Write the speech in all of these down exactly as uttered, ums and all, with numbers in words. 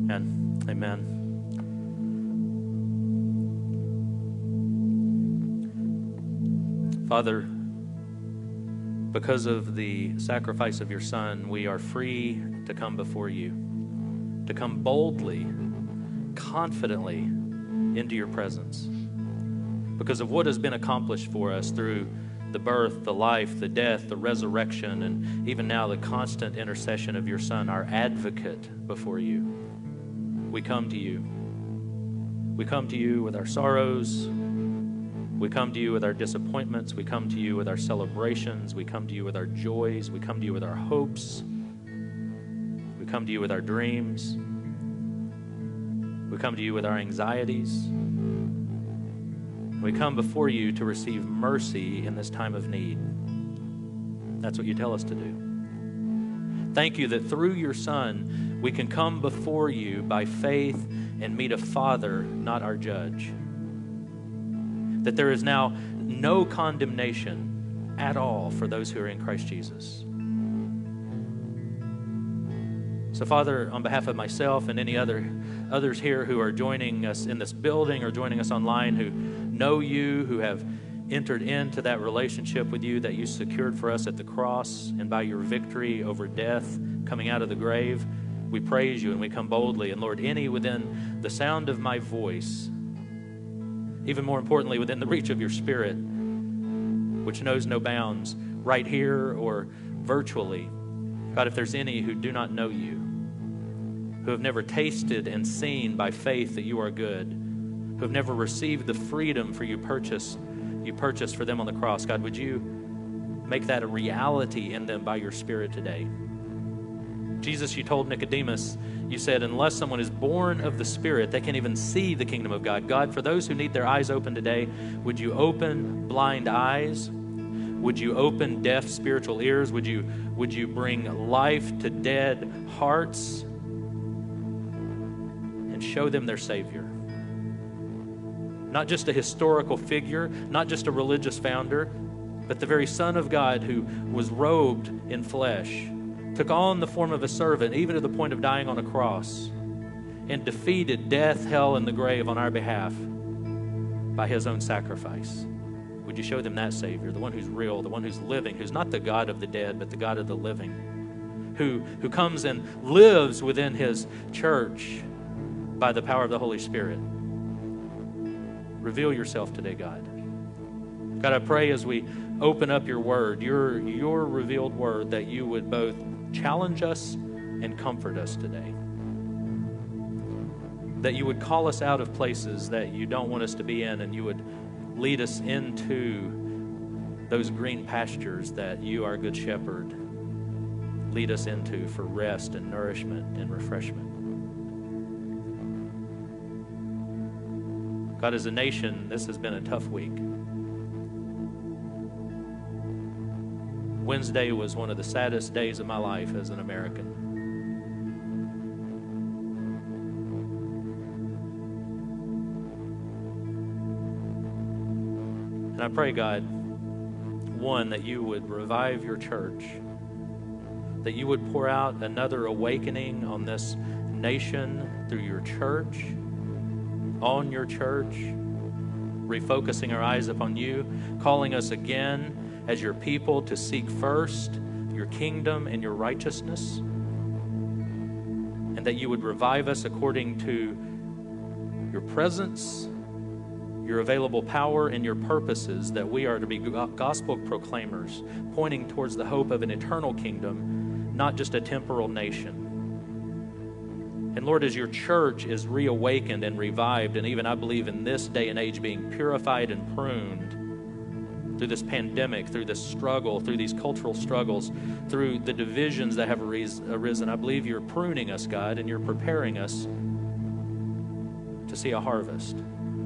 Amen. Amen. Father, because of the sacrifice of your Son, we are free to come before you, to come boldly, confidently into your presence. Because of what has been accomplished for us through the birth, the life, the death, the resurrection, and even now the constant intercession of your Son, our advocate before you. We come to you. We come to you with our sorrows. We come to you with our disappointments. We come to you with our celebrations. We come to you with our joys. We come to you with our hopes. We come to you with our dreams. We come to you with our anxieties. We come before you to receive mercy in this time of need. That's what you tell us to do. Thank you that through your Son, we can come before you by faith and meet a Father, not our judge. That there is now no condemnation at all for those who are in Christ Jesus. So, Father, on behalf of myself and any other others here who are joining us in this building or joining us online who know you, who have entered into that relationship with you that you secured for us at the cross and by your victory over death coming out of the grave, we praise you and we come boldly. And Lord, any within the sound of my voice, even more importantly, within the reach of your Spirit, which knows no bounds, right here or virtually, God, if there's any who do not know you, who have never tasted and seen by faith that you are good, who have never received the freedom for you purchase, you purchased for them on the cross, God, would you make that a reality in them by your Spirit today? Jesus, you told Nicodemus, you said, unless someone is born of the Spirit, they can't even see the kingdom of God. God, for those who need their eyes open today, would you open blind eyes? Would you open deaf spiritual ears? Would you, would you bring life to dead hearts and show them their Savior? Not just a historical figure, not just a religious founder, but the very Son of God who was robed in flesh, took on the form of a servant, even to the point of dying on a cross, and defeated death, hell, and the grave on our behalf by his own sacrifice. Would you show them that Savior, the one who's real, the one who's living, who's not the God of the dead, but the God of the living, who, who comes and lives within his church by the power of the Holy Spirit. Reveal yourself today, God. God, I pray as we open up your word, your, your revealed word, that you would both challenge us and comfort us today. That you would call us out of places that you don't want us to be in, and you would lead us into those green pastures that you, our good shepherd, lead us into for rest and nourishment and refreshment. God, as a nation, this has been a tough week. Wednesday was one of the saddest days of my life as an American. And I pray, God, one, that you would revive your church, that you would pour out another awakening on this nation through your church, on your church, refocusing our eyes upon you, calling us again as your people to seek first your kingdom and your righteousness, and that you would revive us according to your presence, your available power, and your purposes, that we are to be gospel proclaimers, pointing towards the hope of an eternal kingdom, not just a temporal nation. And Lord, as your church is reawakened and revived, and even I believe in this day and age being purified and pruned through this pandemic, through this struggle, through these cultural struggles, through the divisions that have arisen, I believe you're pruning us, God, and you're preparing us to see a harvest.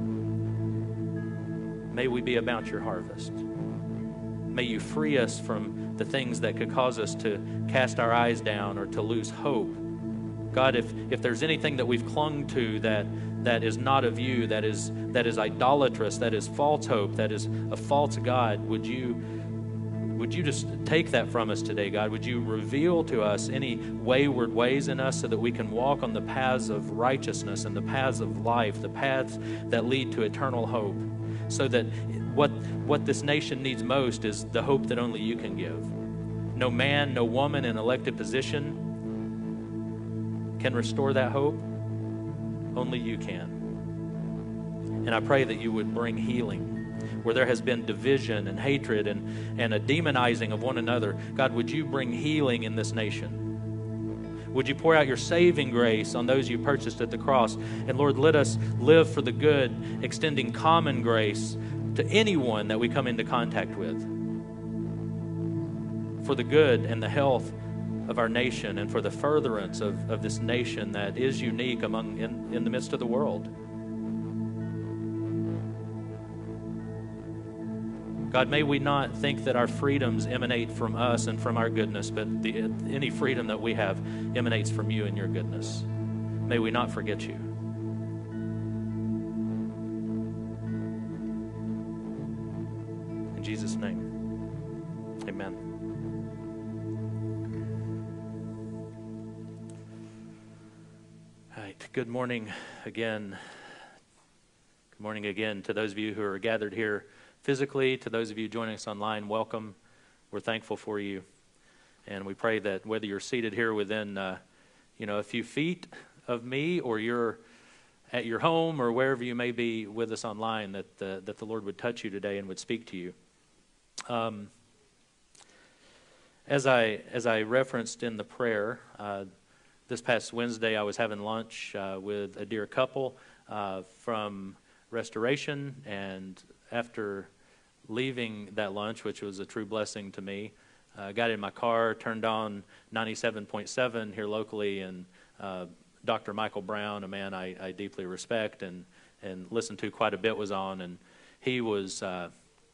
May we be about your harvest. May you free us from the things that could cause us to cast our eyes down or to lose hope. God, if, if there's anything that we've clung to that, that is not of you, that is, that is idolatrous, that is false hope, that is a false God, would you, would you just take that from us today, God? Would you reveal to us any wayward ways in us so that we can walk on the paths of righteousness and the paths of life, the paths that lead to eternal hope, so that what, what this nation needs most is the hope that only you can give. No man, no woman in elected position can restore that hope. Only you can. And I pray that you would bring healing where there has been division and hatred and, and a demonizing of one another. God, would you bring healing in this nation? Would you pour out your saving grace on those you purchased at the cross? And Lord, let us live for the good, extending common grace to anyone that we come into contact with, for the good and the health of our nation and for the furtherance of, of this nation that is unique among in, in the midst of the world. God, may we not think that our freedoms emanate from us and from our goodness, but the, any freedom that we have emanates from you and your goodness. May we not forget you. In Jesus' name, amen. All right, good morning again. Good morning again to those of you who are gathered here physically. To those of you joining us online, welcome. We're thankful for you. And we pray that whether you're seated here within, uh, you know, a few feet of me, or you're at your home or wherever you may be with us online, that the, that the Lord would touch you today and would speak to you. Um, as I as I referenced in the prayer, uh, this past Wednesday I was having lunch uh, with a dear couple uh, from Restoration, and after leaving that lunch, which was a true blessing to me, I uh, got in my car, turned on ninety-seven point seven here locally, and uh, Doctor Michael Brown, a man I, I deeply respect and, and listen to quite a bit, was on, and he was uh,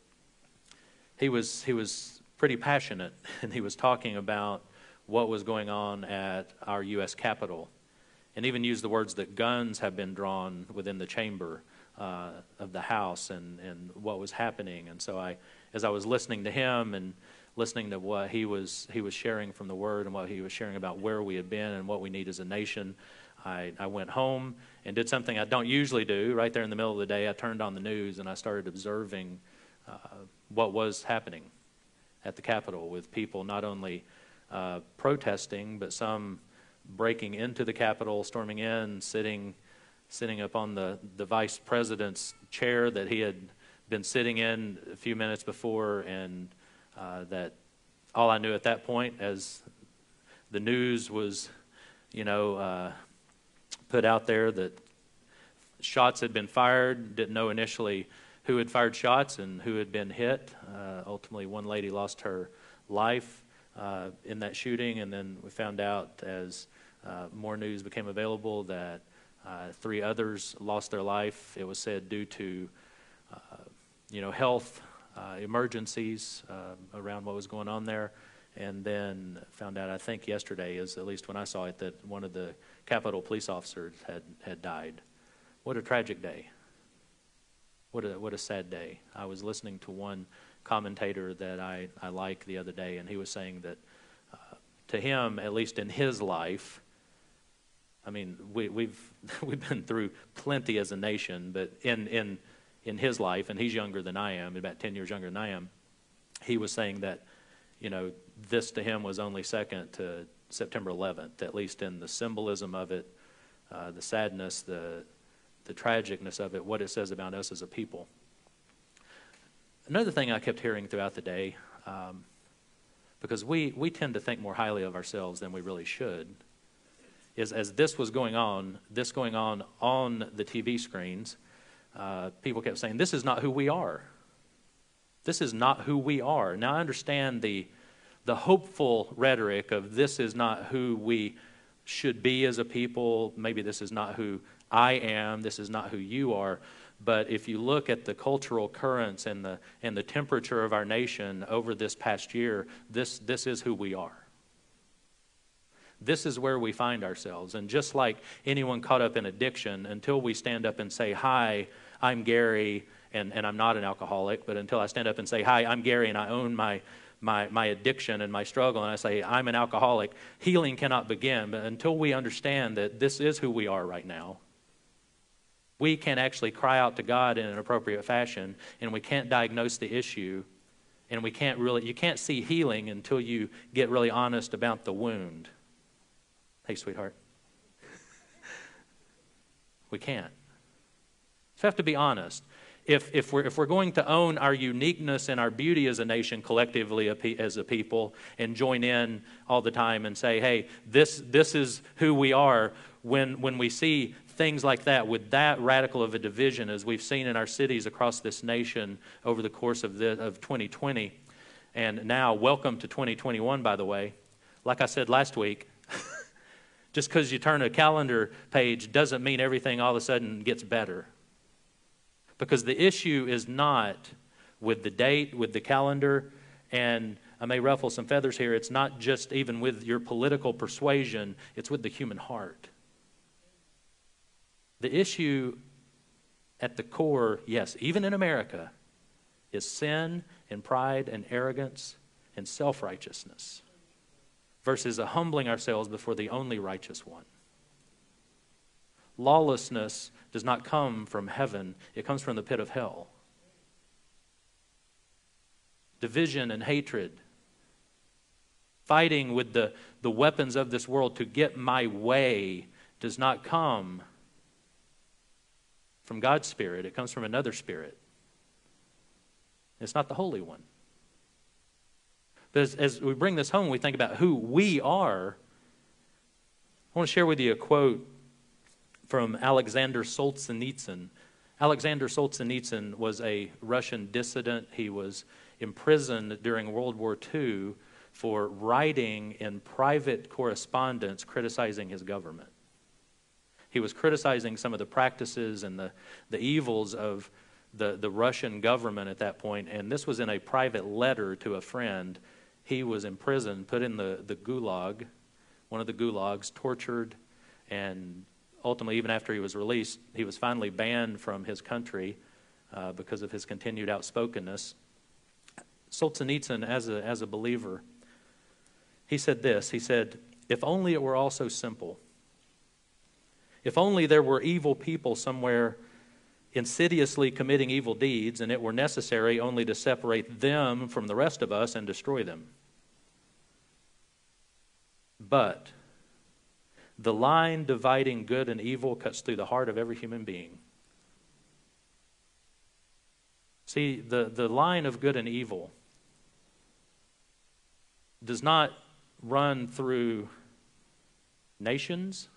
he was he was pretty passionate, and he was talking about what was going on at our U S Capitol, and even used the words that guns have been drawn within the chamber Uh, of the House, and, and what was happening. And so I, as I was listening to him and listening to what he was he was sharing from the Word and what he was sharing about where we had been and what we need as a nation, I, I went home and did something I don't usually do. Right there in the middle of the day, I turned on the news and I started observing uh, what was happening at the Capitol, with people not only uh, protesting, but some breaking into the Capitol, storming in, sitting sitting up on the, the vice president's chair that he had been sitting in a few minutes before, and uh, that all I knew at that point, as the news was, you know, uh, put out there that shots had been fired, didn't know initially who had fired shots and who had been hit. Uh, ultimately, one lady lost her life uh, in that shooting, and then we found out as uh, more news became available that Uh, three others lost their life. It was said due to, uh, you know, health uh, emergencies uh, around what was going on there. And then found out, I think yesterday, is at least when I saw it, that one of the Capitol police officers had, had died. What a tragic day. What a what a sad day. I was listening to one commentator that I, I like the other day, and he was saying that uh, to him, at least in his life, I mean, we, we've we've been through plenty as a nation, but in, in in his life, and he's younger than I am, about ten years younger than I am, he was saying that, you know, this to him was only second to September eleventh, at least in the symbolism of it, uh, the sadness, the the tragicness of it, what it says about us as a people. Another thing I kept hearing throughout the day, um, because we, we tend to think more highly of ourselves than we really should, is as this was going on, this going on on the T V screens, uh, people kept saying, this is not who we are. This is not who we are. Now, I understand the, the hopeful rhetoric of this is not who we should be as a people. Maybe this is not who I am. This is not who you are. But if you look at the cultural currents and the, and the temperature of our nation over this past year, this, this is who we are. This is where we find ourselves. And just like anyone caught up in addiction, until we stand up and say, hi, I'm Gary, and, and I'm not an alcoholic, but until I stand up and say, hi, I'm Gary, and I own my my, my addiction and my struggle, and I say, I'm an alcoholic, healing cannot begin. But until we understand that this is who we are right now, we can actually cry out to God in an appropriate fashion, and we can't diagnose the issue, and we can't really, you can't see healing until you get really honest about the wound. Hey, sweetheart. We can't. So we have to be honest. If, if, we're, if we're going to own our uniqueness and our beauty as a nation collectively as a people and join in all the time and say, hey, this, this is who we are, when, when we see things like that with that radical of a division as we've seen in our cities across this nation over the course of, the, of twenty twenty, and now welcome to twenty twenty-one, by the way. Like I said last week, just because you turn a calendar page doesn't mean everything all of a sudden gets better. Because the issue is not with the date, with the calendar, and I may ruffle some feathers here, it's not just even with your political persuasion, it's with the human heart. The issue at the core, yes, even in America, is sin and pride and arrogance and self-righteousness versus a humbling ourselves before the only righteous one. Lawlessness does not come from heaven. It comes from the pit of hell. Division and hatred. Fighting with the, the weapons of this world to get my way does not come from God's Spirit. It comes from another spirit. It's not the Holy One. But as, as we bring this home, we think about who we are. I want to share with you a quote from Alexander Solzhenitsyn. Alexander Solzhenitsyn was a Russian dissident. He was imprisoned during World War Two for writing in private correspondence criticizing his government. He was criticizing some of the practices and the, the evils of the, the Russian government at that point, and this was in a private letter to a friend. He was imprisoned, put in the, the gulag, one of the gulags, tortured, and ultimately, even after he was released, he was finally banned from his country uh, because of his continued outspokenness. Solzhenitsyn, as a, as a believer, he said this, he said, if only it were all so simple. If only there were evil people somewhere insidiously committing evil deeds, and it were necessary only to separate them from the rest of us and destroy them. But the line dividing good and evil cuts through the heart of every human being. See, the, the line of good and evil does not run through nations,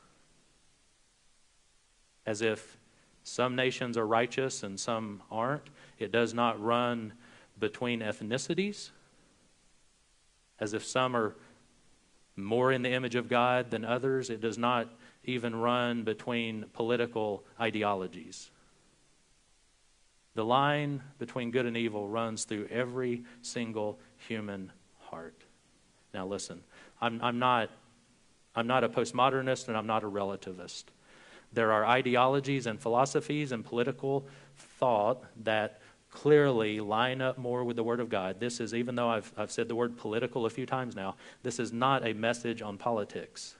as if some nations are righteous and some aren't. It does not run between ethnicities, as if some are more in the image of God than others. It does not even run between political ideologies. The line between good and evil runs through every single human heart. Now listen, I'm, I'm not, I'm not a postmodernist and I'm not a relativist. There are ideologies and philosophies and political thought that clearly line up more with the Word of God. This is, even though I've, I've said the word political a few times now, this is not a message on politics.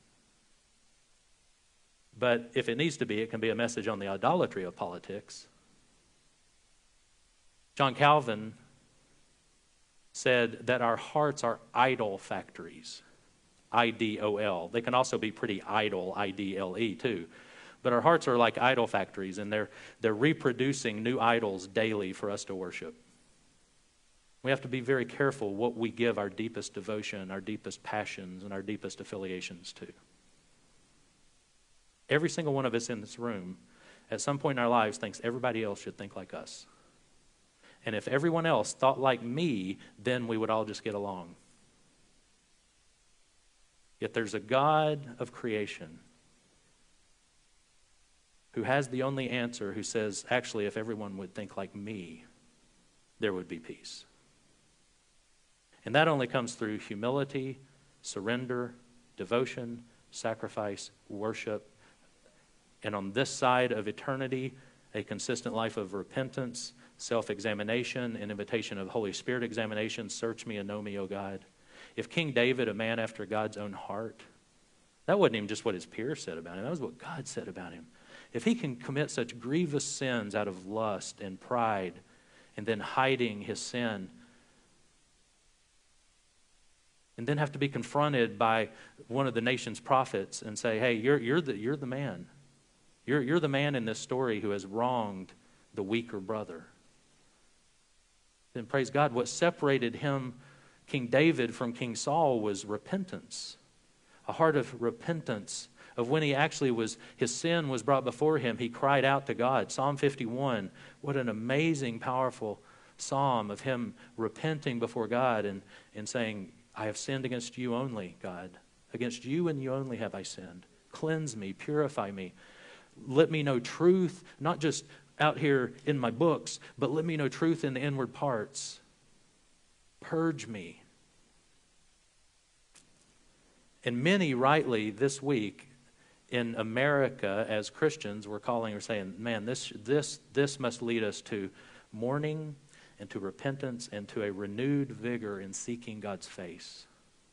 But if it needs to be, it can be a message on the idolatry of politics. John Calvin said that our hearts are idol factories. I D O L. They can also be pretty idle, I D L E too. But our hearts are like idol factories, and they're, they're reproducing new idols daily for us to worship. We have to be very careful what we give our deepest devotion, our deepest passions, and our deepest affiliations to. Every single one of us in this room, at some point in our lives, thinks everybody else should think like us. And if everyone else thought like me, then we would all just get along. Yet there's a God of creation who has the only answer, who says, actually, if everyone would think like me, there would be peace. And that only comes through humility, surrender, devotion, sacrifice, worship. And on this side of eternity, a consistent life of repentance, self-examination, an invitation of Holy Spirit examination. Search me and know me, O God. If King David, a man after God's own heart, that wasn't even just what his peers said about him. That was what God said about him. If he can commit such grievous sins out of lust and pride and then hiding his sin and then have to be confronted by one of the nation's prophets and say, hey, you're, you're, the, you're the man. You're, you're the man in this story who has wronged the weaker brother. Then praise God, what separated him, King David, from King Saul was repentance. A heart of repentance, of when he actually was, his sin was brought before him, he cried out to God. Psalm fifty-one, what an amazing, powerful psalm of him repenting before God and, and saying, I have sinned against you only, God. Against you and you only have I sinned. Cleanse me, purify me. Let me know truth, not just out here in my books, but let me know truth in the inward parts. Purge me. And many rightly this week in America as Christians were calling or saying, man, this, this, this must lead us to mourning and to repentance and to a renewed vigor in seeking God's face.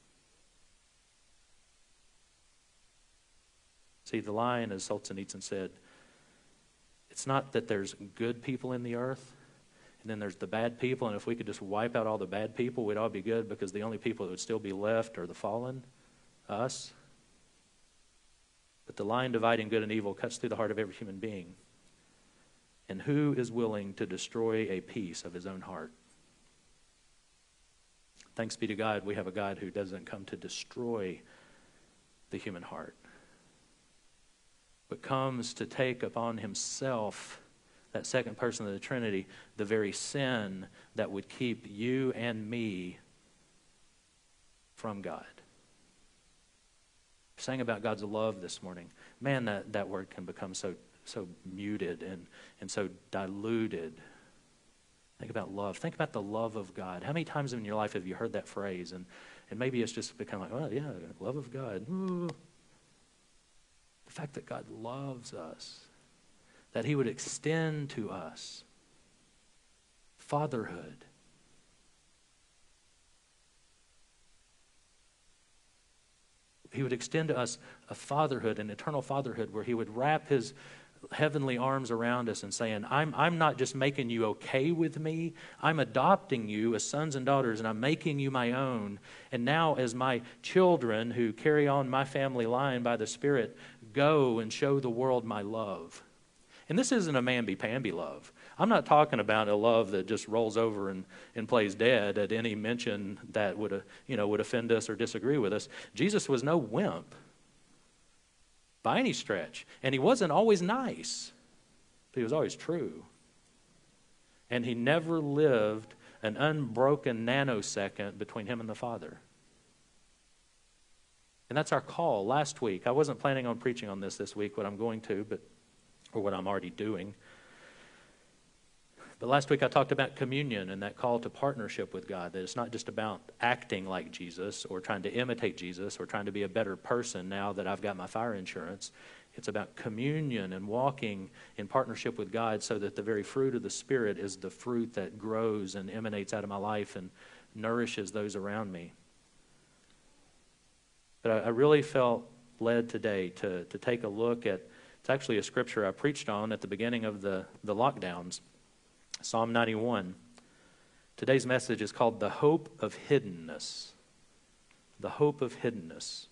See, the line, as Solzhenitsyn said, it's not that there's good people in the earth and then there's the bad people, and if we could just wipe out all the bad people, we'd all be good, because the only people that would still be left are the fallen, us. But the line dividing good and evil cuts through the heart of every human being. And who is willing to destroy a piece of his own heart? Thanks be to God, we have a God who doesn't come to destroy the human heart, but comes to take upon himself, that second person of the Trinity, the very sin that would keep you and me from God. We sang about God's love this morning. Man, that, that word can become so so muted and, and so diluted. Think about love. Think about the love of God. How many times in your life have you heard that phrase? And, and maybe it's just become like, oh, yeah, love of God. Ooh. The fact that God loves us, that he would extend to us fatherhood. He would extend to us a fatherhood, an eternal fatherhood, where he would wrap his heavenly arms around us and saying, I'm, I'm not just making you okay with me, I'm adopting you as sons and daughters, and I'm making you my own. And now as my children who carry on my family line by the Spirit, go and show the world my love. And this isn't a mamby-pamby love. I'm not talking about a love that just rolls over and, and plays dead at any mention that would, uh, you know, would offend us or disagree with us. Jesus was no wimp by any stretch. And he wasn't always nice, but he was always true. And he never lived an unbroken nanosecond between him and the Father. And that's our call. Last week, I wasn't planning on preaching on this this week, what I'm going to, but or what I'm already doing. But last week I talked about communion and that call to partnership with God, that it's not just about acting like Jesus or trying to imitate Jesus or trying to be a better person now that I've got my fire insurance. It's about communion and walking in partnership with God so that the very fruit of the Spirit is the fruit that grows and emanates out of my life and nourishes those around me. But I, I really felt led today to, to take a look at, it's actually a scripture I preached on at the beginning of the, the lockdowns. Psalm ninety-one. Today's message is called The Hope of Hiddenness. The Hope of Hiddenness.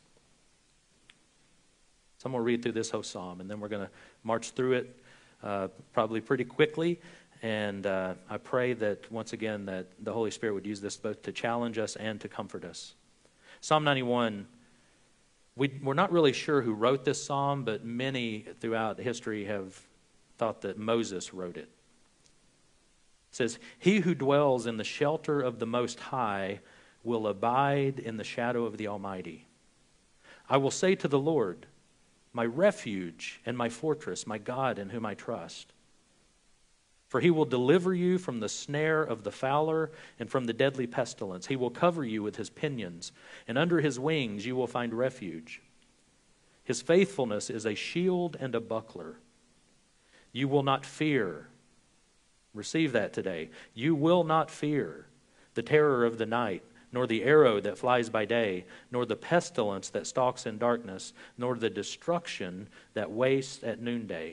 So I'm going to read through this whole psalm, and then we're going to march through it uh, probably pretty quickly. And uh, I pray that, once again, that the Holy Spirit would use this both to challenge us and to comfort us. Psalm ninety-one, we, we're not really sure who wrote this psalm, but many throughout history have thought that Moses wrote it. It says, "He who dwells in the shelter of the Most High will abide in the shadow of the Almighty. I will say to the Lord, my refuge and my fortress, my God in whom I trust. For he will deliver you from the snare of the fowler and from the deadly pestilence. He will cover you with his pinions, and under his wings you will find refuge. His faithfulness is a shield and a buckler. You will not fear. Receive that today. You will not fear the terror of the night, nor the arrow that flies by day, nor the pestilence that stalks in darkness, nor the destruction that wastes at noonday.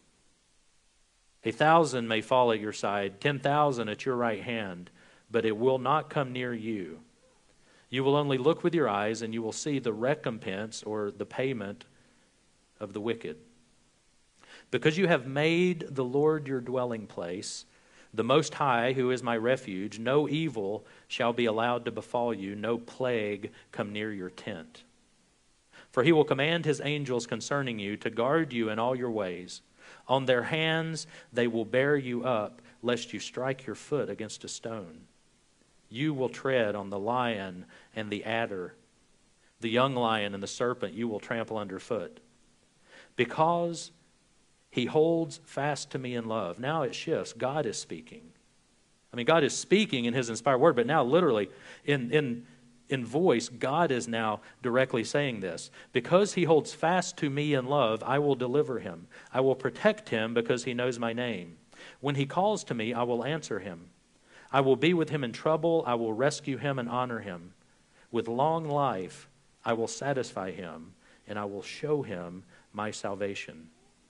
A thousand may fall at your side, ten thousand at your right hand, but it will not come near you. You will only look with your eyes, and you will see the recompense or the payment of the wicked. Because you have made the Lord your dwelling place, the Most High, who is my refuge, no evil shall be allowed to befall you, no plague come near your tent. For he will command his angels concerning you to guard you in all your ways. On their hands they will bear you up, lest you strike your foot against a stone. You will tread on the lion and the adder, the young lion and the serpent you will trample underfoot. Because he holds fast to me in love. Now it shifts. God is speaking. I mean, God is speaking in his inspired word, but now literally in, in, in voice, God is now directly saying this. Because he holds fast to me in love, I will deliver him. I will protect him because he knows my name. When he calls to me, I will answer him. I will be with him in trouble. I will rescue him and honor him. With long life, I will satisfy him, and I will show him my salvation.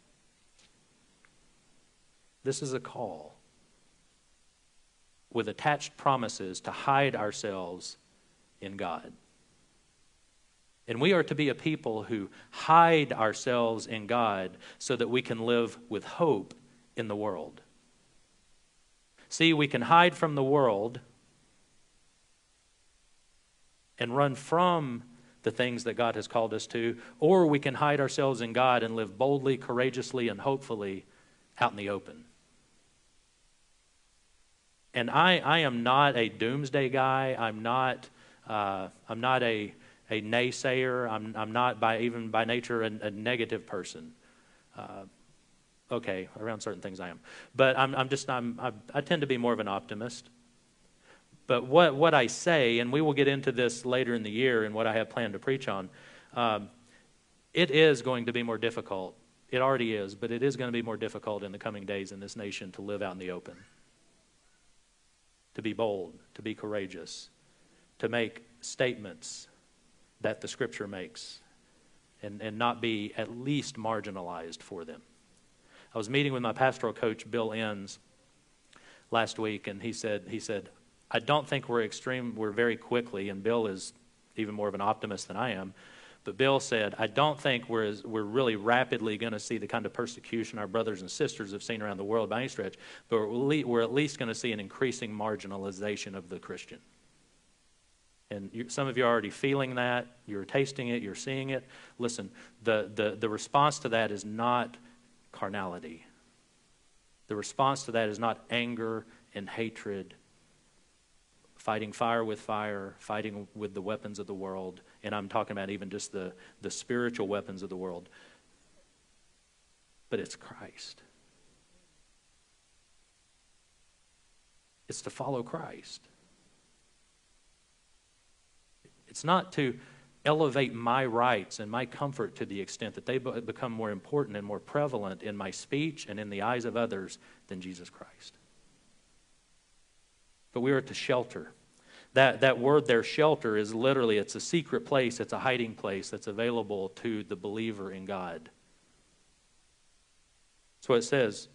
This is a call with attached promises to hide ourselves in God. And we are to be a people who hide ourselves in God so that we can live with hope in the world. See, we can hide from the world and run from the things that God has called us to, or we can hide ourselves in God and live boldly, courageously, and hopefully out in the open. And I, I am not a doomsday guy. I'm not. Uh, I'm not a a naysayer. I'm. I'm not by even by nature a, a negative person. Uh, okay, around certain things I am, but I'm. I'm just. I'm. I, I tend to be more of an optimist. But what what I say, and we will get into this later in the year, and what I have planned to preach on, um, it is going to be more difficult. It already is, but it is going to be more difficult in the coming days in this nation to live out in the open. To be bold, to be courageous, to make statements that the Scripture makes, and, and not be at least marginalized for them. I was meeting with my pastoral coach, Bill Enns, last week, and he said, he said, I don't think we're extreme, we're very quickly, and Bill is even more of an optimist than I am, but Bill said, I don't think we're, as, we're really rapidly going to see the kind of persecution our brothers and sisters have seen around the world by any stretch, but we're, we're at least going to see an increasing marginalization of the Christian. And you, some of you are already feeling that. You're tasting it. You're seeing it. Listen, the, the, the response to that is not carnality. The response to that is not anger and hatred, fighting fire with fire, fighting with the weapons of the world. And I'm talking about even just the, the spiritual weapons of the world. But it's Christ. It's to follow Christ. It's not to elevate my rights and my comfort to the extent that they become more important and more prevalent in my speech and in the eyes of others than Jesus Christ. But we are to shelter. That that word there, shelter, is literally, it's a secret place, it's a hiding place that's available to the believer in God. That's what it says.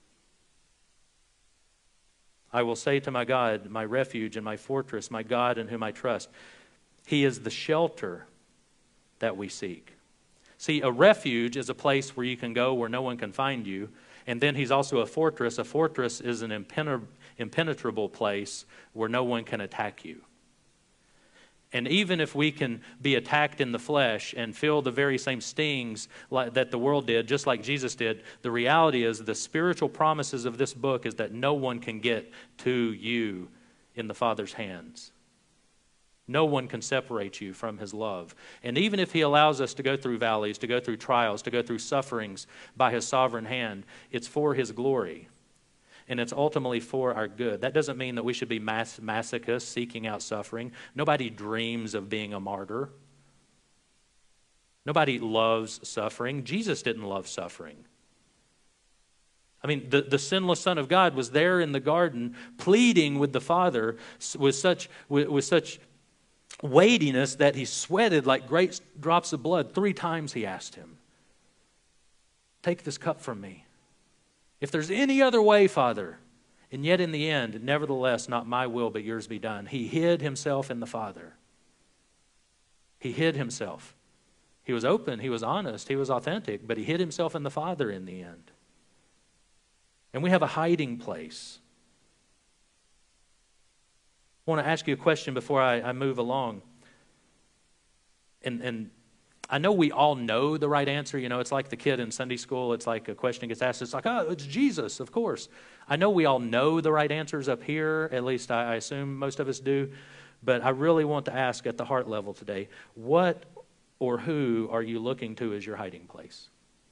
I will say to my God, my refuge and my fortress, my God in whom I trust. He is the shelter that we seek. See, a refuge is a place where you can go where no one can find you. And then he's also a fortress. A fortress is an impenetrable impenetrable place where no one can attack you. And even if we can be attacked in the flesh and feel the very same stings like, that the world did, just like Jesus did, the reality is the spiritual promises of this book is that no one can get to you in the Father's hands. No one can separate you from his love. And even if he allows us to go through valleys, to go through trials, to go through sufferings by his sovereign hand, it's for his glory. And it's ultimately for our good. That doesn't mean that we should be mas- masochists seeking out suffering. Nobody dreams of being a martyr. Nobody loves suffering. Jesus didn't love suffering. I mean, the, the sinless Son of God was there in the garden pleading with the Father with such, with, with such weightiness that he sweated like great drops of blood. Three times he asked him, take this cup from me. If there's any other way, Father, and yet in the end, nevertheless, not my will but yours be done. He hid himself in the Father. He hid himself. He was open, he was honest, he was authentic, but he hid himself in the Father in the end. And we have a hiding place. I want to ask you a question before I, I move along. And, and I know we all know the right answer. You know, it's like the kid in Sunday school. It's like a question gets asked. It's like, oh, it's Jesus, of course. I know we all know the right answers up here. At least I, I assume most of us do. But I really want to ask at the heart level today, what or who are you looking to as your hiding place?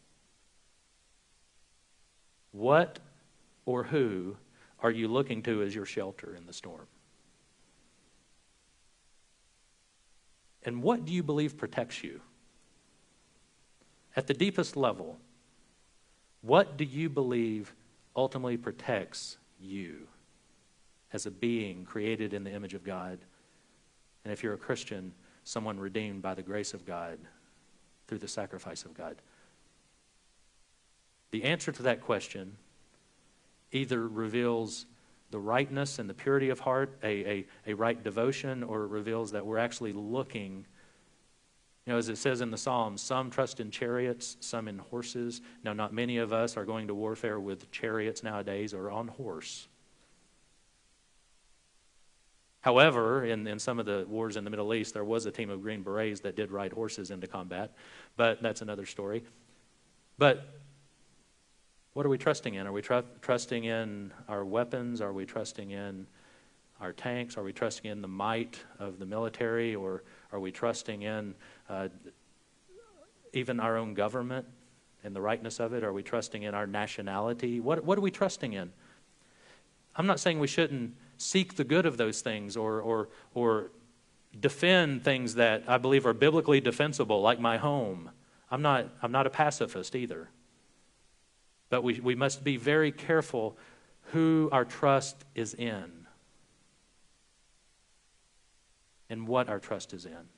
What or who are you looking to as your shelter in the storm? And what do you believe protects you? At the deepest level, what do you believe ultimately protects you as a being created in the image of God? And if you're a Christian, someone redeemed by the grace of God through the sacrifice of God. The answer to that question either reveals the rightness and the purity of heart, a, a, a right devotion, or it reveals that we're actually looking, you know, as it says in the Psalms, some trust in chariots, some in horses. Now, not many of us are going to warfare with chariots nowadays or on horse. However, in, in some of the wars in the Middle East, there was a team of Green Berets that did ride horses into combat, but that's another story. But what are we trusting in? Are we tr- trusting in our weapons? Are we trusting in our tanks? Are we trusting in the might of the military? Or are we trusting in uh, even our own government and the rightness of it? Are we trusting in our nationality? What, what are we trusting in? I'm not saying we shouldn't seek the good of those things or, or, or defend things that I believe are biblically defensible, like my home. I'm not, I'm not a pacifist either. But we, we must be very careful who our trust is in and what our trust is in.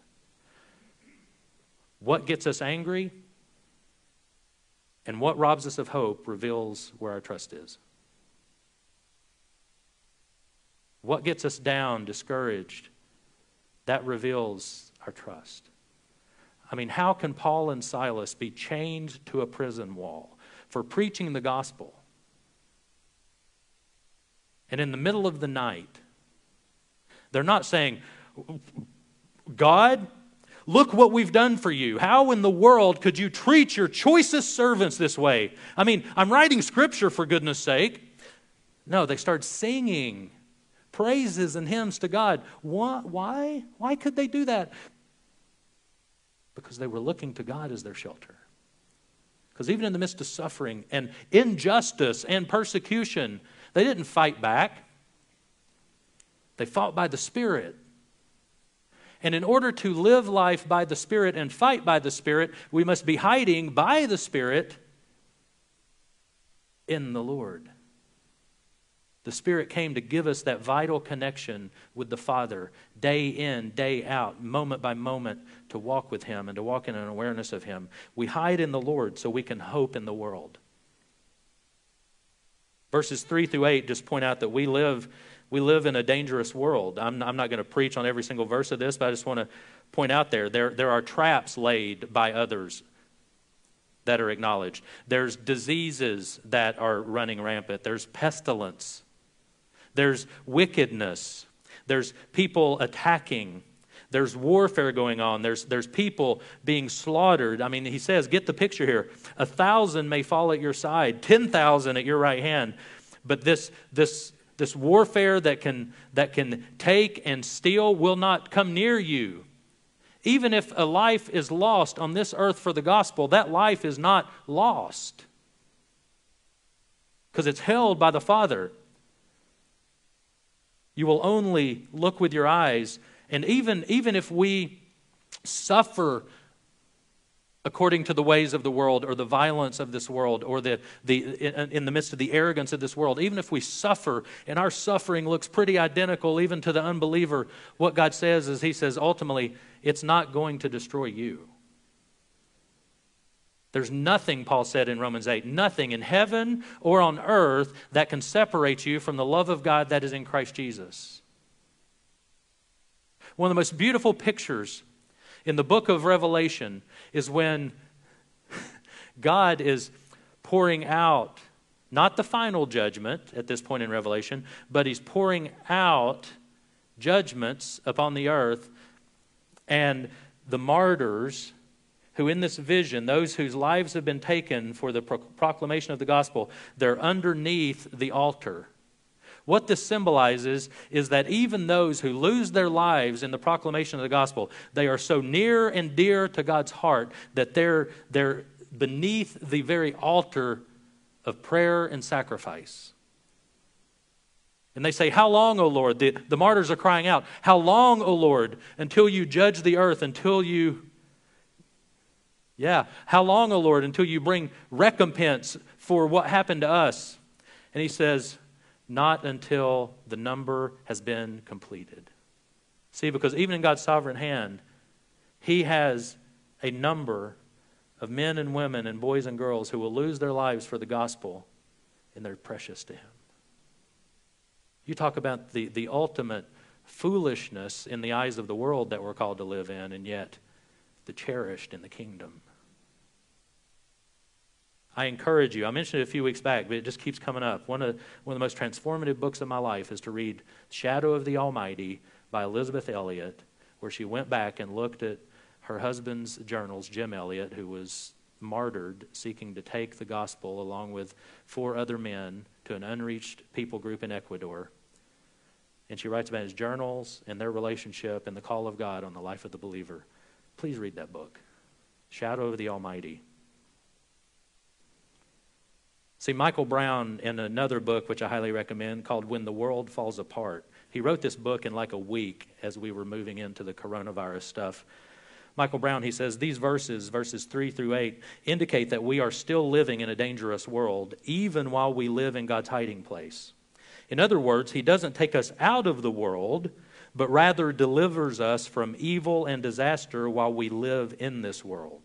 What gets us angry and what robs us of hope reveals where our trust is. What gets us down, discouraged, that reveals our trust. I mean, how can Paul and Silas be chained to a prison wall for preaching the gospel? And in the middle of the night, they're not saying, God, look what we've done for you. How in the world could you treat your choicest servants this way? I mean, I'm writing scripture for goodness sake. No, they start singing praises and hymns to God. Why? Why could they do that? Because they were looking to God as their shelter. Because even in the midst of suffering and injustice and persecution, they didn't fight back. They fought by the Spirit. And in order to live life by the Spirit and fight by the Spirit, we must be hiding by the Spirit in the Lord. The Spirit came to give us that vital connection with the Father, day in, day out, moment by moment, to walk with Him and to walk in an awareness of Him. We hide in the Lord so we can hope in the world. Verses three through eight just point out that we live, we live in a dangerous world. I'm, I'm not going to preach on every single verse of this, but I just want to point out there, there, there are traps laid by others that are acknowledged. There's diseases that are running rampant. There's pestilence. There's wickedness. There's people attacking. There's warfare going on. There's, there's people being slaughtered. I mean, he says, get the picture here. A thousand may fall at your side, ten thousand at your right hand. But this, this, this warfare that can, that can take and steal will not come near you. Even if a life is lost on this earth for the gospel, that life is not lost because it's held by the Father. You will only look with your eyes, and even, even if we suffer according to the ways of the world or the violence of this world or the, the in, in the midst of the arrogance of this world, even if we suffer and our suffering looks pretty identical even to the unbeliever, what God says is he says, ultimately, it's not going to destroy you. There's nothing, Paul said in Romans eight, nothing in heaven or on earth that can separate you from the love of God that is in Christ Jesus. One of the most beautiful pictures in the book of Revelation is when God is pouring out, not the final judgment at this point in Revelation, but he's pouring out judgments upon the earth, and the martyrs who in this vision, those whose lives have been taken for the pro- proclamation of the gospel, they're underneath the altar. What this symbolizes is that even those who lose their lives in the proclamation of the gospel, they are so near and dear to God's heart that they're, they're beneath the very altar of prayer and sacrifice. And they say, how long, O Lord? The, the martyrs are crying out, how long, O Lord, until you judge the earth, until you... Yeah, how long, O Lord, until you bring recompense for what happened to us? And he says, not until the number has been completed. See, because even in God's sovereign hand, he has a number of men and women and boys and girls who will lose their lives for the gospel, and they're precious to him. You talk about the, the ultimate foolishness in the eyes of the world that we're called to live in, and yet the cherished in the kingdom. I encourage you, I mentioned it a few weeks back, but it just keeps coming up. One of, one of the most transformative books of my life is to read Shadow of the Almighty by Elizabeth Elliot, where she went back and looked at her husband's journals, Jim Elliot, who was martyred seeking to take the gospel along with four other men to an unreached people group in Ecuador. And she writes about his journals and their relationship and the call of God on the life of the believer. Please read that book, Shadow of the Almighty. See, Michael Brown, in another book, which I highly recommend, called When the World Falls Apart, he wrote this book in like a week as we were moving into the coronavirus stuff. Michael Brown, he says, these verses, verses three through eight, indicate that we are still living in a dangerous world, even while we live in God's hiding place. In other words, he doesn't take us out of the world, but rather delivers us from evil and disaster while we live in this world.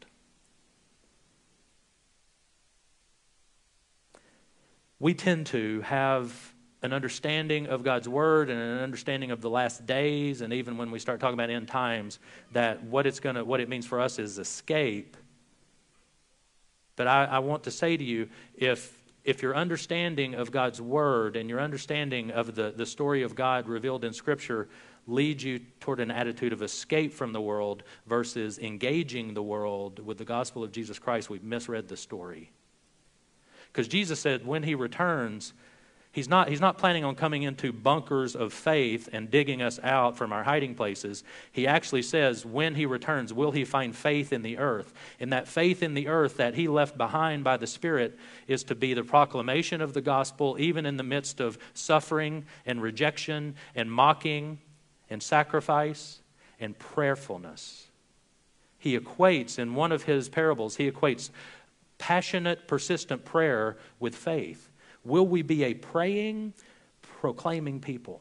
We tend to have an understanding of God's word and an understanding of the last days, and even when we start talking about end times, that what it's gonna, what it means for us is escape. But I, I want to say to you, if if your understanding of God's word and your understanding of the, the story of God revealed in Scripture leads you toward an attitude of escape from the world versus engaging the world with the gospel of Jesus Christ, we've misread the story. Because Jesus said when he returns, he's not, he's not planning on coming into bunkers of faith and digging us out from our hiding places. He actually says when he returns, will he find faith in the earth? And that faith in the earth that he left behind by the Spirit is to be the proclamation of the gospel, even in the midst of suffering and rejection and mocking and sacrifice and prayerfulness. He equates, in one of his parables, he equates passionate, persistent prayer with faith. Will we be a praying, proclaiming people?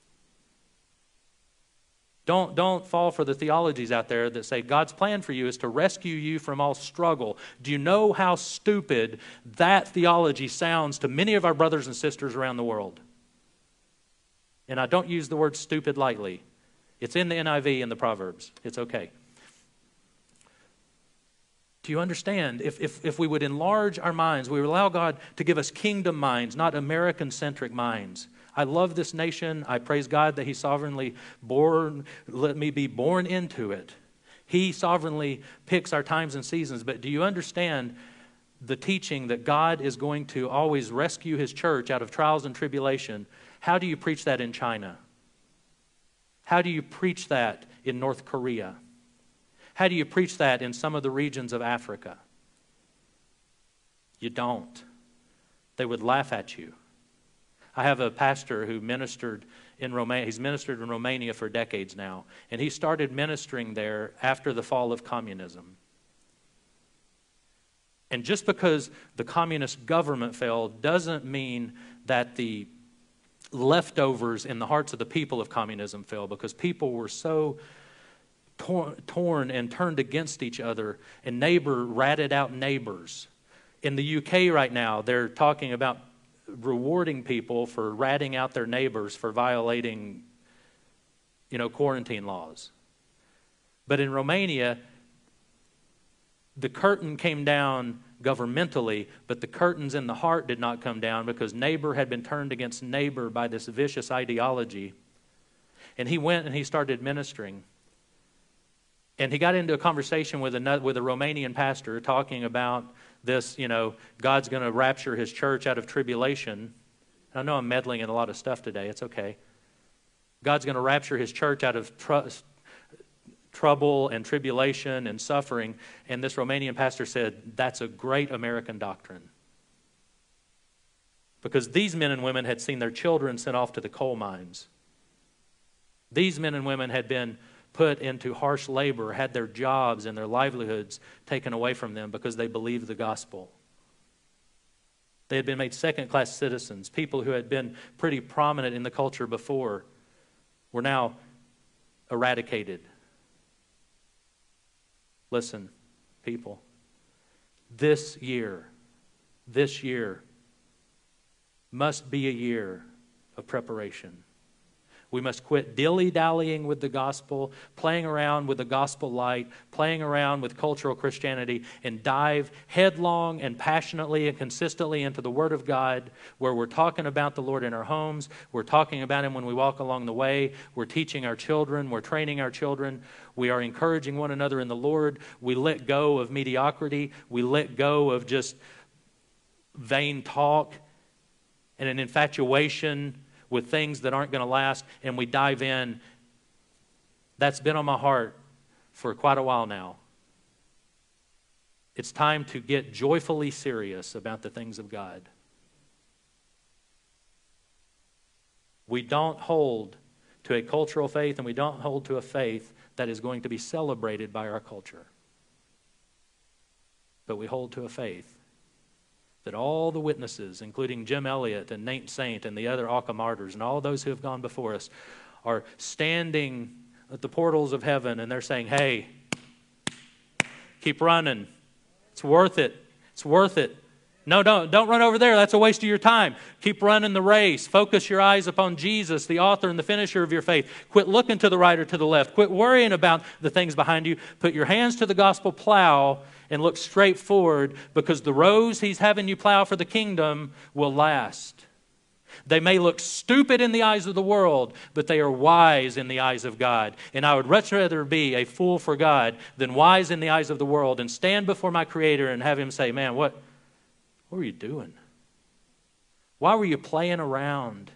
Don't, don't fall for the theologies out there that say God's plan for you is to rescue you from all struggle. Do you know how stupid that theology sounds to many of our brothers and sisters around the world? And I don't use the word stupid lightly. It's in the N I V and the Proverbs. It's okay. Do you understand? If, if, if we would enlarge our minds, we would allow God to give us kingdom minds, not American-centric minds. I love this nation. I praise God that he sovereignly born, let me be born into it. He sovereignly picks our times and seasons. But do you understand the teaching that God is going to always rescue his church out of trials and tribulation? How do you preach that in China? How do you preach that in North Korea? How do you preach that in some of the regions of Africa? You don't. They would laugh at you. I have a pastor who ministered in Romania. He's ministered in Romania for decades now. And he started ministering there after the fall of communism. And just because the communist government fell doesn't mean that the leftovers in the hearts of the people of communism fell, because people were so torn, torn and turned against each other, and neighbor ratted out neighbors. In the U K right now, they're talking about rewarding people for ratting out their neighbors for violating, you know, quarantine laws. But in Romania, the curtain came down governmentally, but the curtains in the heart did not come down, because neighbor had been turned against neighbor by this vicious ideology. And he went and he started ministering. And he got into a conversation with a, with a Romanian pastor talking about this, you know, God's going to rapture his church out of tribulation. I know I'm meddling in a lot of stuff today. It's okay. God's going to rapture his church out of trust. trouble and tribulation and suffering. And this Romanian pastor said, that's a great American doctrine. Because these men and women had seen their children sent off to the coal mines. These men and women had been put into harsh labor, had their jobs and their livelihoods taken away from them because they believed the gospel. They had been made second-class citizens. People who had been pretty prominent in the culture before were now eradicated. Listen, people, this year, this year must be a year of preparation. We must quit dilly-dallying with the gospel, playing around with the gospel light, playing around with cultural Christianity, and dive headlong and passionately and consistently into the Word of God, where we're talking about the Lord in our homes, we're talking about Him when we walk along the way, we're teaching our children, we're training our children, we are encouraging one another in the Lord, we let go of mediocrity, we let go of just vain talk and an infatuation with things that aren't going to last, and we dive in. That's been on my heart for quite a while now. It's time to get joyfully serious about the things of God. We don't hold to a cultural faith, and we don't hold to a faith that is going to be celebrated by our culture. But we hold to a faith that all the witnesses, including Jim Elliot and Nate Saint and the other Aka martyrs and all those who have gone before us, are standing at the portals of heaven, and they're saying, hey, keep running. It's worth it. It's worth it. No, don't, don't run over there. That's a waste of your time. Keep running the race. Focus your eyes upon Jesus, the author and the finisher of your faith. Quit looking to the right or to the left. Quit worrying about the things behind you. Put your hands to the gospel plow and look straight forward, because the rows He's having you plow for the kingdom will last. They may look stupid in the eyes of the world, but they are wise in the eyes of God. And I would much rather be a fool for God than wise in the eyes of the world, and stand before my Creator and have Him say, man, what, what were you doing? Why were you playing around?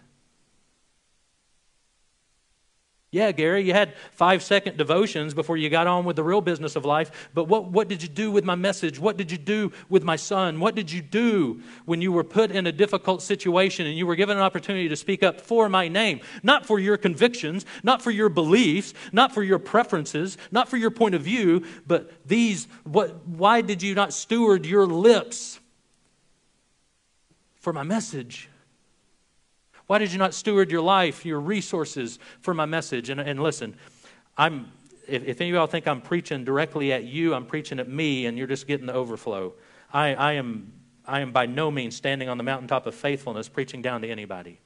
Yeah, Gary, you had five-second devotions before you got on with the real business of life, but what, what did you do with my message? What did you do with my son? What did you do when you were put in a difficult situation and you were given an opportunity to speak up for my name? Not for your convictions, not for your beliefs, not for your preferences, not for your point of view, but these, what? Why did you not steward your lips for my message? Why did you not steward your life, your resources for my message? And, and listen, I'm. If, if any of y'all think I'm preaching directly at you, I'm preaching at me, and you're just getting the overflow. I, I am. I am by no means standing on the mountaintop of faithfulness, preaching down to anybody.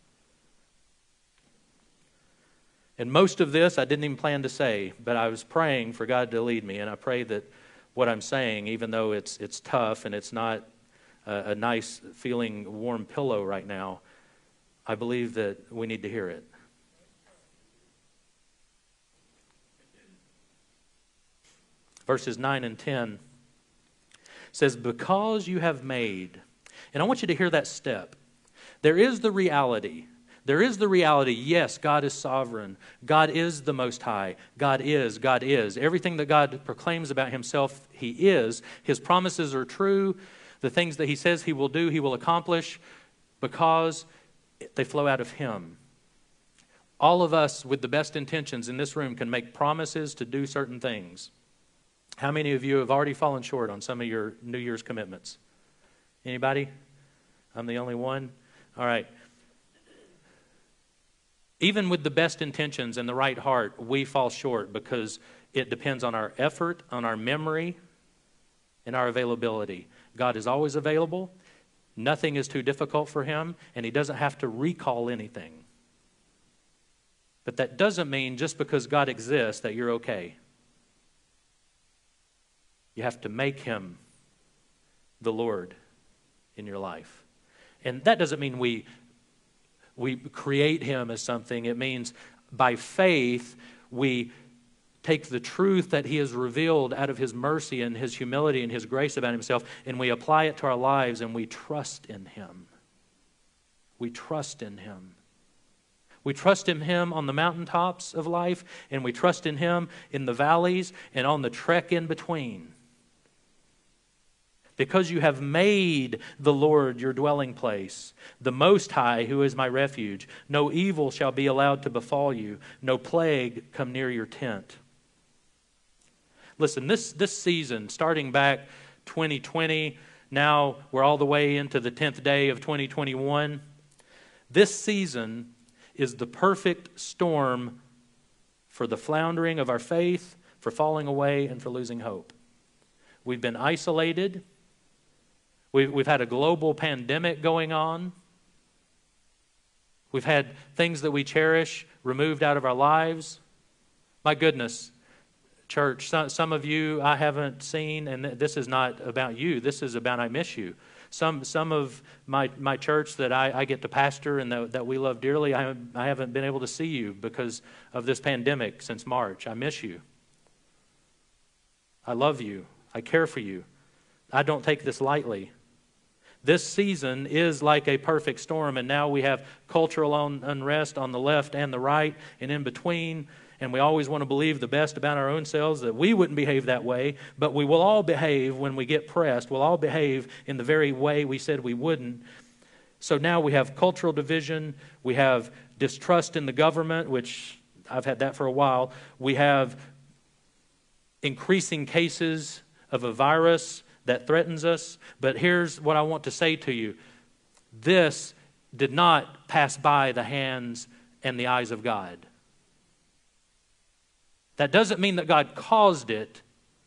And most of this I didn't even plan to say, but I was praying for God to lead me, and I pray that what I'm saying, even though it's it's tough and it's not a, a nice feeling warm pillow right now, I believe that we need to hear it. Verses nine and ten says, because you have made, and I want you to hear that step. There is the reality. There is the reality, yes, God is sovereign. God is the Most High. God is, God is. Everything that God proclaims about Himself, He is. His promises are true. The things that He says He will do, He will accomplish, because they flow out of Him. All of us with the best intentions in this room can make promises to do certain things. How many of you have already fallen short on some of your New Year's commitments? Anybody? I'm the only one? All right. Even with the best intentions and the right heart, we fall short because it depends on our effort, on our memory, and our availability. God is always available. Nothing is too difficult for him, and he doesn't have to recall anything. But that doesn't mean just because God exists that you're okay. You have to make him the Lord in your life. And that doesn't mean we we create him as something. It means by faith we take the truth that he has revealed out of his mercy and his humility and his grace about himself, and we apply it to our lives, and we trust in him. We trust in him. We trust in him on the mountaintops of life, and we trust in him in the valleys and on the trek in between. Because you have made the Lord your dwelling place, the Most High, who is my refuge, no evil shall be allowed to befall you, no plague come near your tent. Listen, this, this season, starting back twenty twenty, now we're all the way into the tenth day of twenty twenty-one. This season is the perfect storm for the floundering of our faith, for falling away, and for losing hope. We've been isolated. We've, we've had a global pandemic going on. We've had things that we cherish removed out of our lives. My goodness, church, some, some of you I haven't seen, and this is not about you. This is about I miss you. Some some of my, my church that I, I get to pastor and that, that we love dearly, I, I haven't been able to see you because of this pandemic since March. I miss you. I love you. I care for you. I don't take this lightly. This season is like a perfect storm, and now we have cultural un- unrest on the left and the right and in between, and we always want to believe the best about our own selves, that we wouldn't behave that way, but we will all behave when we get pressed. We'll all behave in the very way we said we wouldn't. So now we have cultural division. We have distrust in the government, which I've had that for a while. We have increasing cases of a virus that threatens us. But here's what I want to say to you. This did not pass by the hands and the eyes of God. That doesn't mean that God caused it,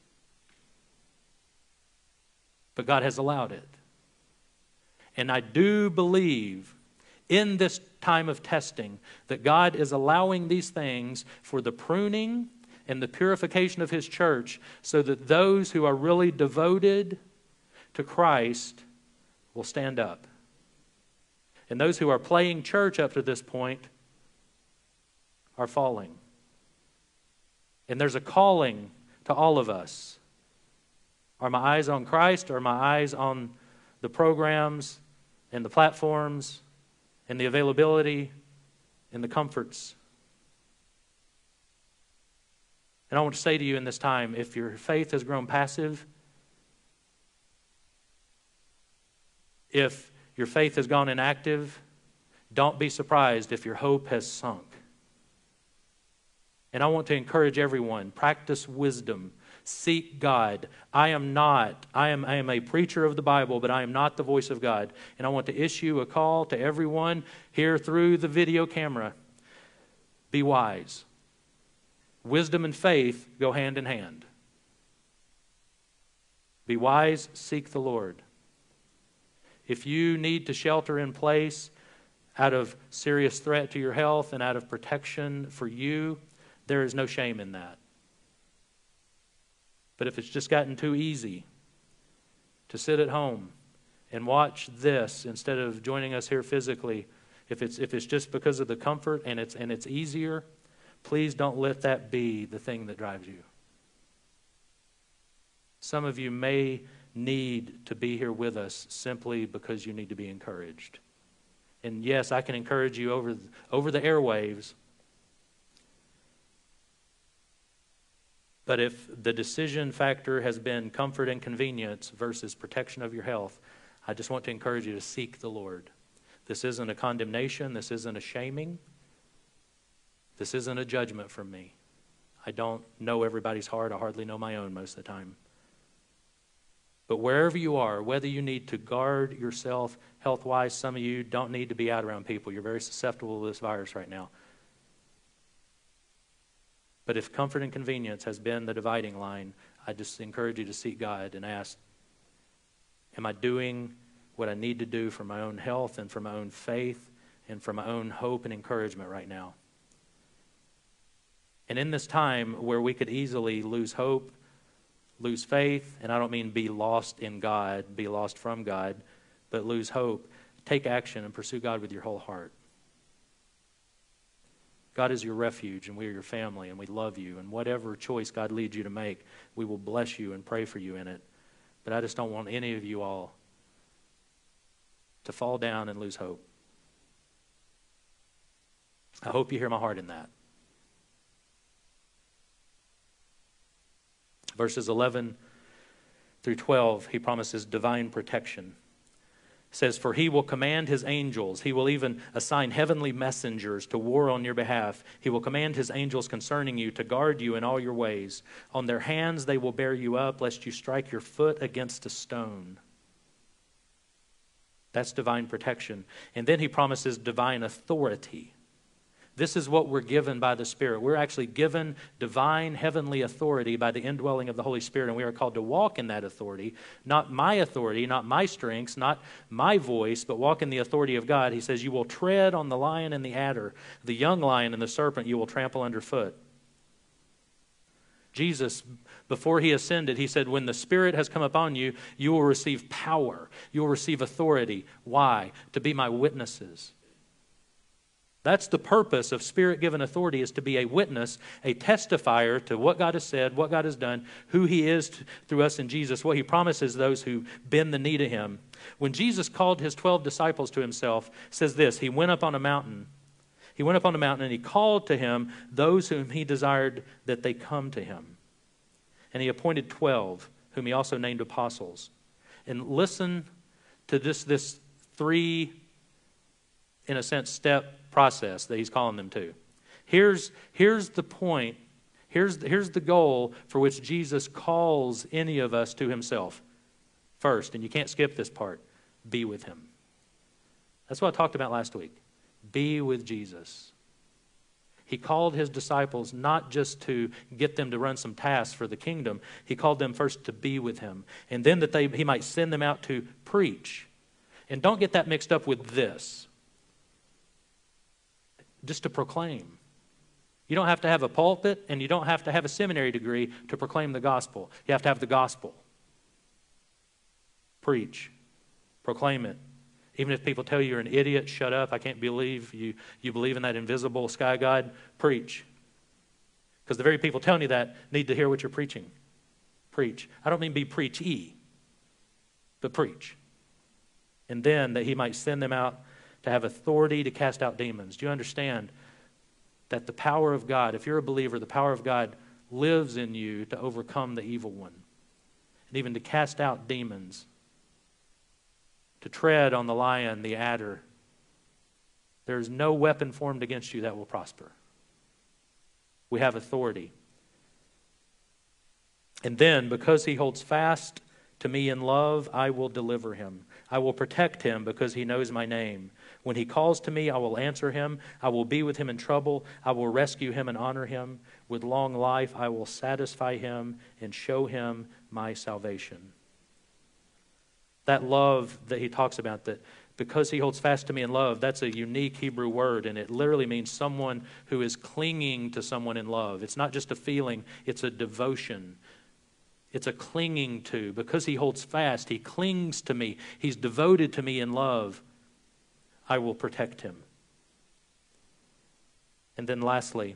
but God has allowed it. And I do believe in this time of testing that God is allowing these things for the pruning and the purification of his church, so that those who are really devoted to Christ will stand up. And those who are playing church up to this point are falling. And there's a calling to all of us. Are my eyes on Christ, or are my eyes on the programs and the platforms and the availability and the comforts? And I want to say to you in this time, if your faith has grown passive, if your faith has gone inactive, don't be surprised if your hope has sunk. And I want to encourage everyone, practice wisdom, seek God. I am not, I am, I am a preacher of the Bible, but I am not the voice of God. And I want to issue a call to everyone here through the video camera. Be wise. Wisdom and faith go hand in hand. Be wise, seek the Lord. If you need to shelter in place out of serious threat to your health and out of protection for you, there is no shame in that. But if it's just gotten too easy to sit at home and watch this instead of joining us here physically, if it's if it's just because of the comfort and it's and it's easier, please don't let that be the thing that drives you. Some of you may need to be here with us simply because you need to be encouraged. And yes, I can encourage you over, over the airwaves. But if the decision factor has been comfort and convenience versus protection of your health, I just want to encourage you to seek the Lord. This isn't a condemnation. This isn't a shaming. This isn't a judgment from me. I don't know everybody's heart. I hardly know my own most of the time. But wherever you are, whether you need to guard yourself health-wise, some of you don't need to be out around people. You're very susceptible to this virus right now. But if comfort and convenience has been the dividing line, I just encourage you to seek God and ask, am I doing what I need to do for my own health and for my own faith and for my own hope and encouragement right now? And in this time where we could easily lose hope, lose faith, and I don't mean be lost in God, be lost from God, but lose hope, take action and pursue God with your whole heart. God is your refuge, and we are your family, and we love you. And whatever choice God leads you to make, we will bless you and pray for you in it. But I just don't want any of you all to fall down and lose hope. I hope you hear my heart in that. Verses eleven through twelve, he promises divine protection. It says, for he will command his angels. He will even assign heavenly messengers to war on your behalf. He will command his angels concerning you to guard you in all your ways. On their hands they will bear you up, lest you strike your foot against a stone. That's divine protection. And then he promises divine authority. This is what we're given by the Spirit. We're actually given divine heavenly authority by the indwelling of the Holy Spirit, and we are called to walk in that authority. Not my authority, not my strengths, not my voice, but walk in the authority of God. He says, you will tread on the lion and the adder, the young lion and the serpent you will trample underfoot. Jesus, before he ascended, he said, when the Spirit has come upon you, you will receive power. You will receive authority. Why? To be my witnesses. That's the purpose of Spirit-given authority, is to be a witness, a testifier to what God has said, what God has done, who he is to, through us in Jesus, what he promises those who bend the knee to him. When Jesus called his twelve disciples to himself, it says this, he went up on a mountain. He went up on a mountain and he called to him those whom he desired that they come to him. And he appointed twelve, whom he also named apostles. And listen to this, this three, in a sense, step process that he's calling them to. Here's, here's the point. Here's, here's the goal for which Jesus calls any of us to himself. First, and you can't skip this part, be with him. That's what I talked about last week. Be with Jesus. He called his disciples not just to get them to run some tasks for the kingdom. He called them first to be with him. And then that they, he might send them out to preach. And don't get that mixed up with this. Just to proclaim. You don't have to have a pulpit and you don't have to have a seminary degree to proclaim the gospel. You have to have the gospel. Preach. Proclaim it. Even if people tell you you're an idiot, shut up, I can't believe you, you believe in that invisible sky God, preach. Because the very people telling you that need to hear what you're preaching. Preach. I don't mean be preachy, but preach. And then that he might send them out to have authority to cast out demons. Do you understand that the power of God, if you're a believer, the power of God lives in you to overcome the evil one, and even to cast out demons, to tread on the lion, the adder. There is no weapon formed against you that will prosper. We have authority. And then, because he holds fast to me in love, I will deliver him. I will protect him because he knows my name. When he calls to me, I will answer him. I will be with him in trouble. I will rescue him and honor him. With long life, I will satisfy him and show him my salvation. That love that he talks about, that because he holds fast to me in love, that's a unique Hebrew word, and it literally means someone who is clinging to someone in love. It's not just a feeling, it's a devotion. It's a clinging to. Because he holds fast, he clings to me. He's devoted to me in love. I will protect him. And then lastly,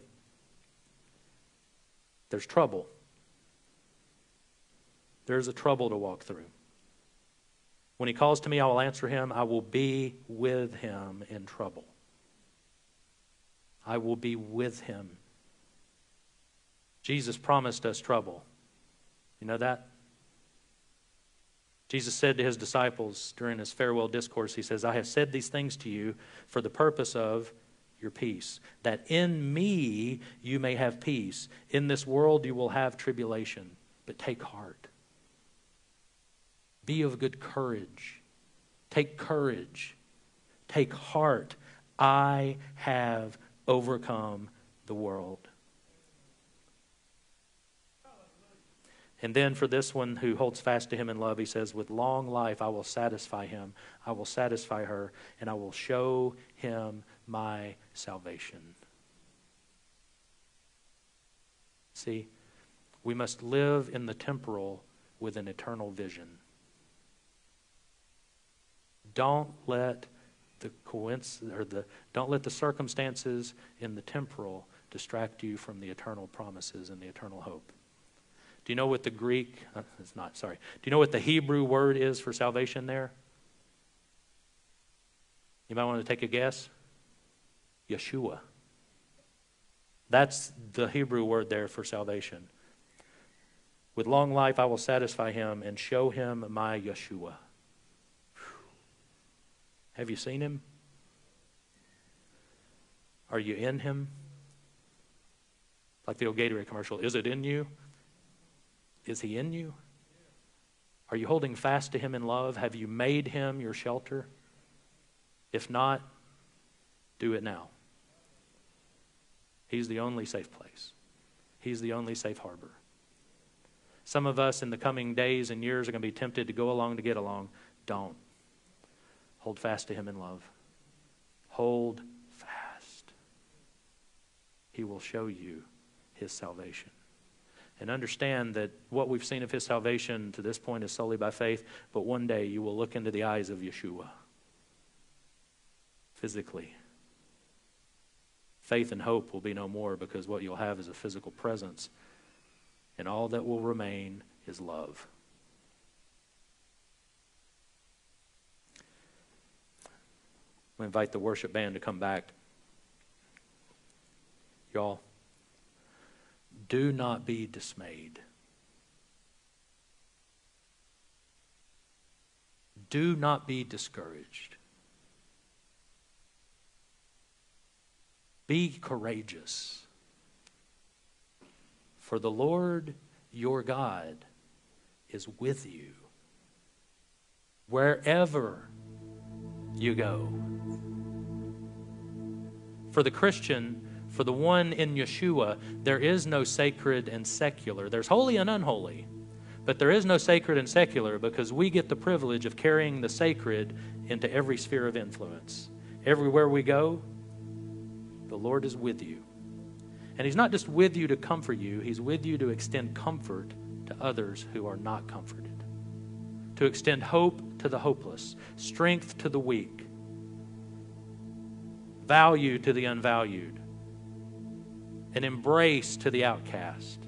there's trouble. There's a trouble to walk through. When he calls to me, I will answer him. I will be with him in trouble. I will be with him. Jesus promised us trouble. You know that? Jesus said to his disciples during his farewell discourse, he says, I have said these things to you for the purpose of your peace, that in me you may have peace. In this world you will have tribulation, but take heart. Be of good courage. Take courage. Take heart. I have overcome the world. And then for this one who holds fast to him in love, he says, with long life I will satisfy him, I will satisfy her, and I will show him my salvation. See, we must live in the temporal with an eternal vision. Don't let the coincidence or the don't let the circumstances in the temporal distract you from the eternal promises and the eternal hope. Do you know what the Greek, uh, it's not, sorry. Do you know what the Hebrew word is for salvation there? You might want to take a guess. Yeshua. That's the Hebrew word there for salvation. With long life I will satisfy him and show him my Yeshua. Have you seen him? Are you in him? Like the old Gatorade commercial, is it in you? Is he in you? Are you holding fast to him in love? Have you made him your shelter? If not, do it now. He's the only safe place. He's the only safe harbor. Some of us in the coming days and years are going to be tempted to go along to get along. Don't. Hold fast to him in love. Hold fast. He will show you his salvation. And understand that what we've seen of his salvation to this point is solely by faith, but one day you will look into the eyes of Yeshua. Physically. Faith and hope will be no more because what you'll have is a physical presence. And all that will remain is love. I invite the worship band to come back. Y'all, do not be dismayed. Do not be discouraged. Be courageous. For the Lord your God is with you wherever you go. For the Christian, for the one in Yeshua, there is no sacred and secular. There's holy and unholy. But there is no sacred and secular because we get the privilege of carrying the sacred into every sphere of influence. Everywhere we go, the Lord is with you. And he's not just with you to comfort you, he's with you to extend comfort to others who are not comforted. To extend hope to the hopeless, strength to the weak, value to the unvalued, an embrace to the outcast.